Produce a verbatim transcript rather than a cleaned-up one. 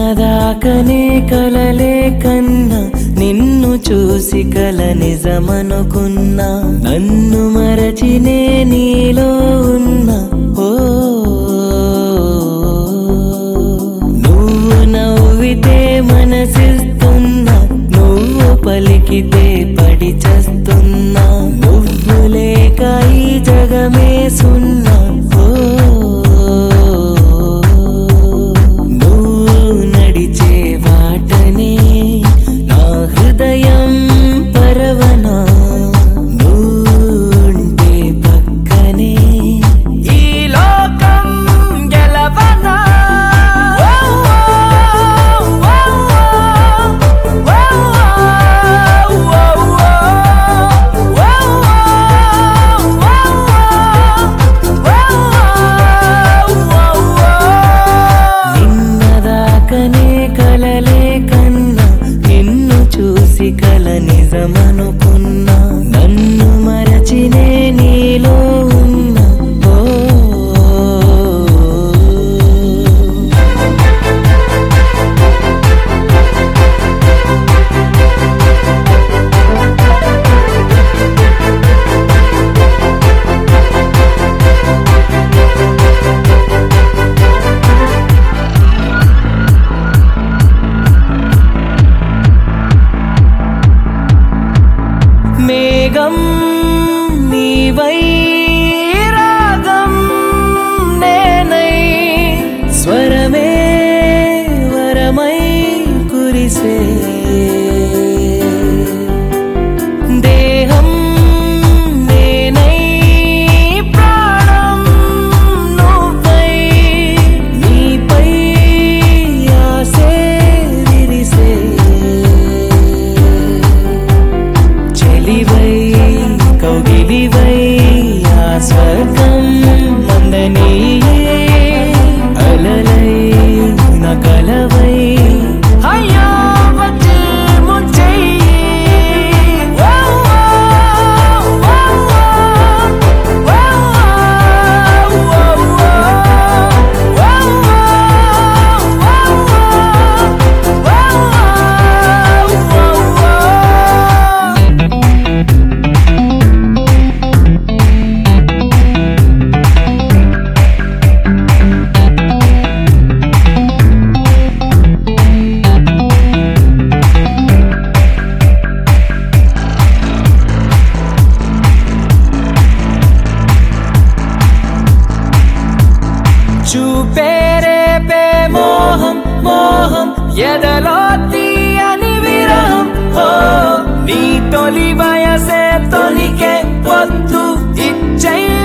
నిన్నదాకనే కలలే కన్నా నిన్ను చూసి కల నిజమనుకున్నా నన్ను మరచినే నీలో ఉన్నా ఓ నువ్వు నవ్వితే మనసిస్తున్నా నువ్వు పలికితే పడి చస్తున్నా నువ్వు లేక ఈ జగమే సున్నా ఓ నువ్వు నడిచే బాటనే నా హృదయం పరవనా నువ్వుంటే పక్కనే ఈ లోకం గెలవనా కలలే కన్నా నిన్ను చూసి కల నిజమనుకున్నా నన్ను మరచినే నీలో ఉన్నా ఓ మేఘం నీవై రాగం నేనై స్వరమే వరమై కురిసే దేహం నేనై ప్రాణం నువ్వై నీపై ఆసే విరిసే చెలివై కౌగిలివై ఆ స్వర్గం మందనీయే అలలై నా కలవై అయ్యో వచ్చి ముంచెయ్యి చూపేరే పే మోహం మోహం ఎదలో తీయని విరహం ఓ నీ తొలి వయసే తొలికే పొద్దు ఇచ్చై